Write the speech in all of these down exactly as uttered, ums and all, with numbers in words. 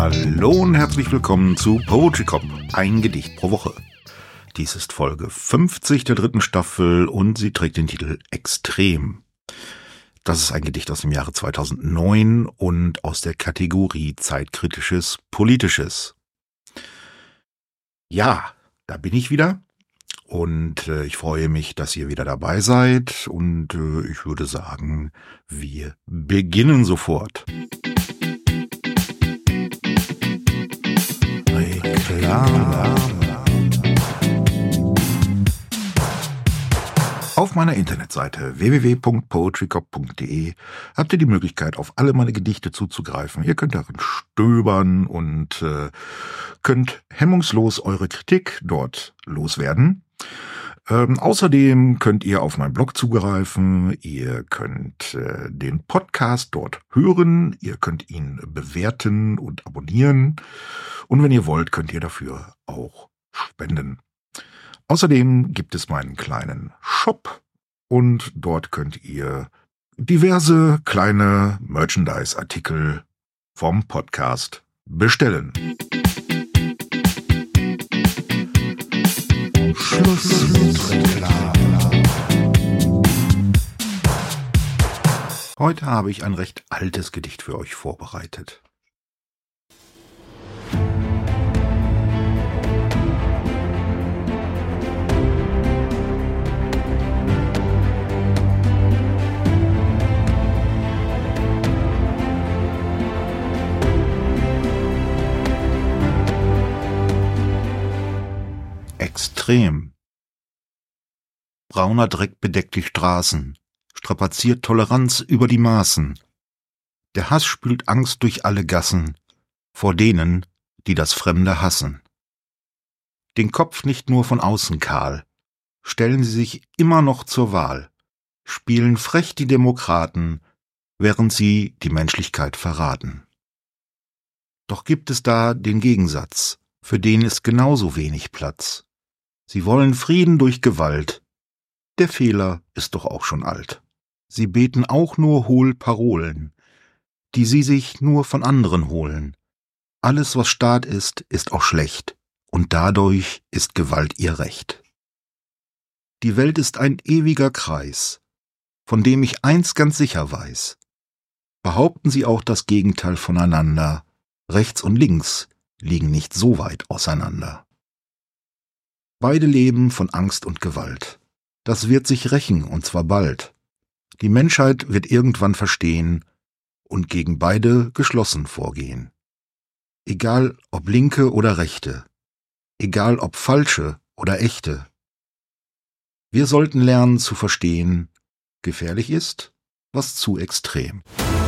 Hallo und herzlich willkommen zu Poetry Cop, ein Gedicht pro Woche. Dies ist Folge fünfzig der dritten Staffel und sie trägt den Titel Extrem. Das ist ein Gedicht aus dem Jahre zweitausendneun und aus der Kategorie Zeitkritisches Politisches. Ja, da bin ich wieder und äh, ich freue mich, dass ihr wieder dabei seid und äh, ich würde sagen, wir beginnen sofort. Reklame. Auf meiner Internetseite w w w punkt poetrycop punkt de habt ihr die Möglichkeit, auf alle meine Gedichte zuzugreifen. Ihr könnt darin stöbern und äh, könnt hemmungslos eure Kritik dort loswerden. Ähm, außerdem könnt ihr auf meinen Blog zugreifen, ihr könnt äh, den Podcast dort hören, ihr könnt ihn bewerten und abonnieren und wenn ihr wollt, könnt ihr dafür auch spenden. Außerdem gibt es meinen kleinen Shop und dort könnt ihr diverse kleine Merchandise-Artikel vom Podcast bestellen. Schluss mit Reklame. Heute habe ich ein recht altes Gedicht für euch vorbereitet. Extrem. Brauner Dreck bedeckt die Straßen, strapaziert Toleranz über die Maßen. Der Hass spült Angst durch alle Gassen, vor denen, die das Fremde hassen. Den Kopf nicht nur von außen kahl, stellen sie sich immer noch zur Wahl, spielen frech die Demokraten, während sie die Menschlichkeit verraten. Doch gibt es da den Gegensatz, für den ist genauso wenig Platz. Sie wollen Frieden durch Gewalt. Der Fehler ist doch auch schon alt. Sie beten auch nur hohl Parolen, die sie sich nur von anderen holen. Alles, was Staat ist, ist auch schlecht, und dadurch ist Gewalt ihr Recht. Die Welt ist ein ewiger Kreis, von dem ich eins ganz sicher weiß. Behaupten sie auch das Gegenteil voneinander, rechts und links liegen nicht so weit auseinander. Beide leben von Angst und Gewalt. Das wird sich rächen, und zwar bald. Die Menschheit wird irgendwann verstehen und gegen beide geschlossen vorgehen. Egal ob Linke oder Rechte, egal ob Falsche oder Echte. Wir sollten lernen zu verstehen, gefährlich ist, was zu extrem.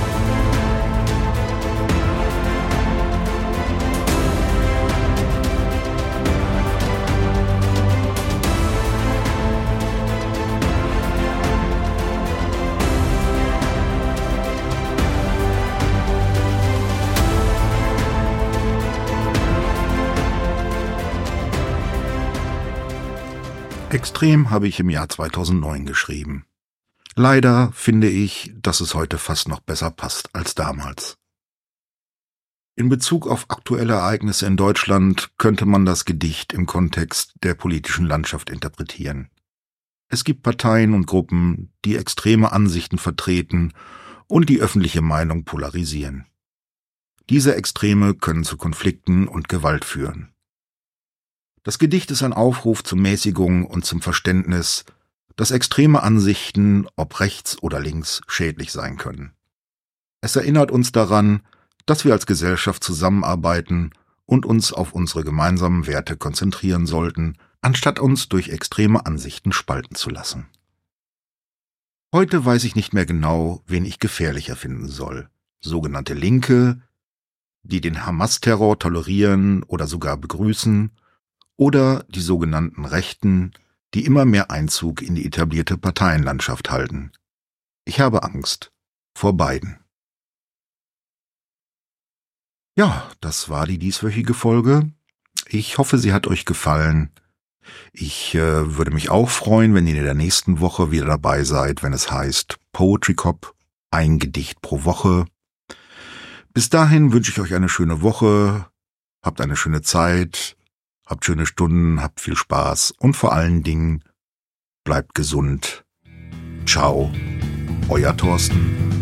Extrem habe ich im Jahr zweitausendneun geschrieben. Leider finde ich, dass es heute fast noch besser passt als damals. In Bezug auf aktuelle Ereignisse in Deutschland könnte man das Gedicht im Kontext der politischen Landschaft interpretieren. Es gibt Parteien und Gruppen, die extreme Ansichten vertreten und die öffentliche Meinung polarisieren. Diese Extreme können zu Konflikten und Gewalt führen. Das Gedicht ist ein Aufruf zur Mäßigung und zum Verständnis, dass extreme Ansichten, ob rechts oder links, schädlich sein können. Es erinnert uns daran, dass wir als Gesellschaft zusammenarbeiten und uns auf unsere gemeinsamen Werte konzentrieren sollten, anstatt uns durch extreme Ansichten spalten zu lassen. Heute weiß ich nicht mehr genau, wen ich gefährlicher finden soll. Sogenannte Linke, die den Hamas-Terror tolerieren oder sogar begrüßen, oder die sogenannten Rechten, die immer mehr Einzug in die etablierte Parteienlandschaft halten. Ich habe Angst vor beiden. Ja, das war die dieswöchige Folge. Ich hoffe, sie hat euch gefallen. Ich äh, würde mich auch freuen, wenn ihr in der nächsten Woche wieder dabei seid, wenn es heißt Poetry Cop, ein Gedicht pro Woche. Bis dahin wünsche ich euch eine schöne Woche, habt eine schöne Zeit, habt schöne Stunden, habt viel Spaß und vor allen Dingen bleibt gesund. Ciao, euer Thorsten.